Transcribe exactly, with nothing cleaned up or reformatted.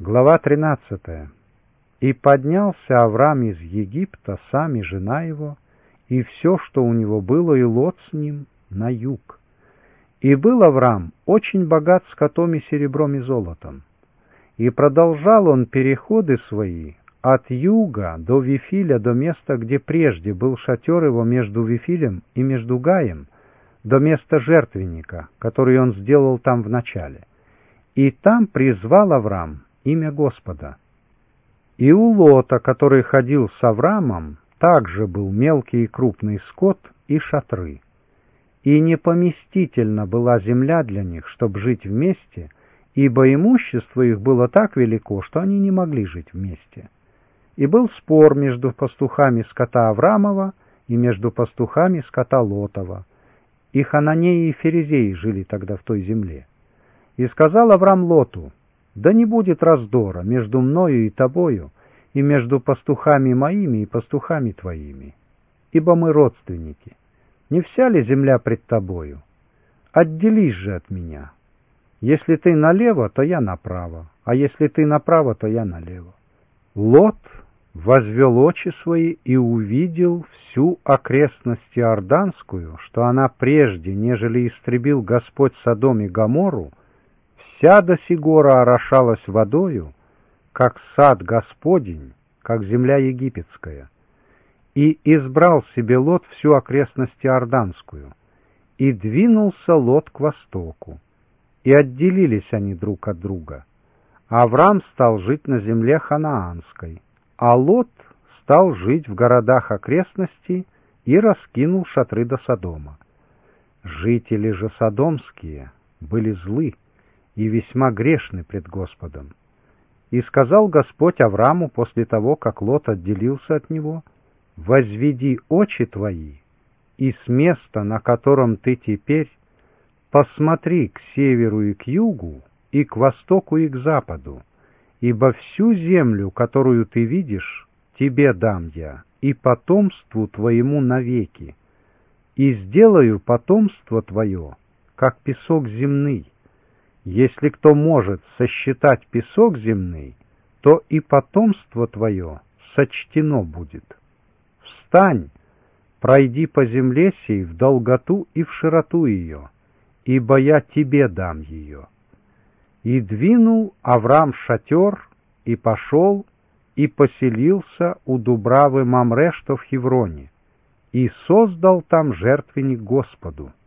Глава тринадцатая. «И поднялся Авраам из Египта, сам и жена его, и все, что у него было, и Лот с ним, на юг. И был Авраам очень богат скотом и серебром и золотом. И продолжал он переходы свои от юга до Вифиля, до места, где прежде был шатер его между Вифилем и между Гаем, до места жертвенника, который он сделал там в начале. И там призвал Авраам имя Господа. И у Лота, который ходил с Авраамом, также был мелкий и крупный скот и шатры. И непоместительна была земля для них, чтобы жить вместе, ибо имущество их было так велико, что они не могли жить вместе. И был спор между пастухами скота Авраамова и между пастухами скота Лотова. И Хананеи и Ферезеи жили тогда в той земле. И сказал Авраам Лоту: «Да не будет раздора между мною и тобою, и между пастухами моими и пастухами твоими, ибо мы родственники. Не вся ли земля пред тобою? Отделись же от меня. Если ты налево, то я направо, а если ты направо, то я налево». Лот возвел очи свои и увидел всю окрестность Иорданскую, что она прежде, нежели истребил Господь Содом и Гоморру, вся до сих гора орошалась водою, как сад Господень, как земля египетская. И избрал себе Лот всю окрестность Иорданскую, и двинулся Лот к востоку, и отделились они друг от друга. Авраам стал жить на земле ханаанской, а Лот стал жить в городах окрестностей и раскинул шатры до Содома. Жители же содомские были злы и весьма грешны пред Господом. И сказал Господь Аврааму после того, как Лот отделился от него: «Возведи очи твои, и с места, на котором ты теперь, посмотри к северу и к югу, и к востоку и к западу, ибо всю землю, которую ты видишь, тебе дам я, и потомству твоему навеки, и сделаю потомство твое, как песок земный. Если кто может сосчитать песок земный, то и потомство твое сочтено будет. Встань, пройди по земле сей в долготу и в широту ее, ибо я тебе дам ее». И двинул Авраам шатер, и пошел, и поселился у Дубравы Мамре, что в Хевроне, и создал там жертвенник Господу.